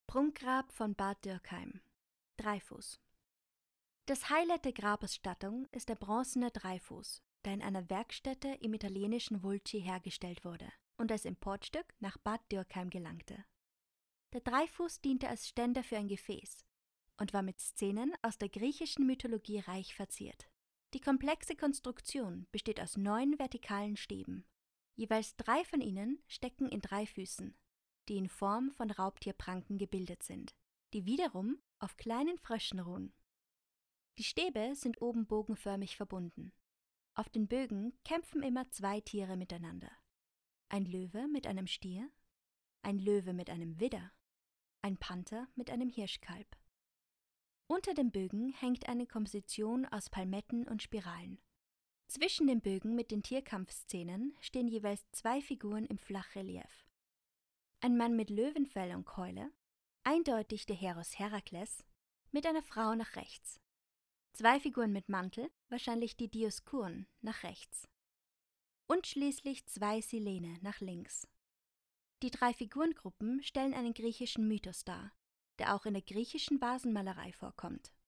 Prunkgrab von Bad Dürkheim. Dreifuß. Das Highlight der Grabesstattung ist der bronzene Dreifuß, der in einer Werkstätte im italienischen Vulci hergestellt wurde und als Importstück nach Bad Dürkheim gelangte. Der Dreifuß diente als Ständer für ein Gefäß und war mit Szenen aus der griechischen Mythologie reich verziert. Die komplexe Konstruktion besteht aus 9 vertikalen Stäben. Jeweils 3 von ihnen stecken in 3 Füßen, die in Form von Raubtierpranken gebildet sind, die wiederum auf kleinen Fröschen ruhen. Die Stäbe sind oben bogenförmig verbunden. Auf den Bögen kämpfen immer 2 Tiere miteinander. Ein Löwe mit einem Stier, ein Löwe mit einem Widder, ein Panther mit einem Hirschkalb. Unter den Bögen hängt eine Komposition aus Palmetten und Spiralen. Zwischen den Bögen mit den Tierkampfszenen stehen jeweils 2 Figuren im Flachrelief. Ein Mann mit Löwenfell und Keule, eindeutig der Heros Herakles, mit einer Frau nach rechts. 2 Figuren mit Mantel, wahrscheinlich die Dioskuren, nach rechts. Und schließlich 2 Silene nach links. Die 3 Figurengruppen stellen einen griechischen Mythos dar, der auch in der griechischen Vasenmalerei vorkommt.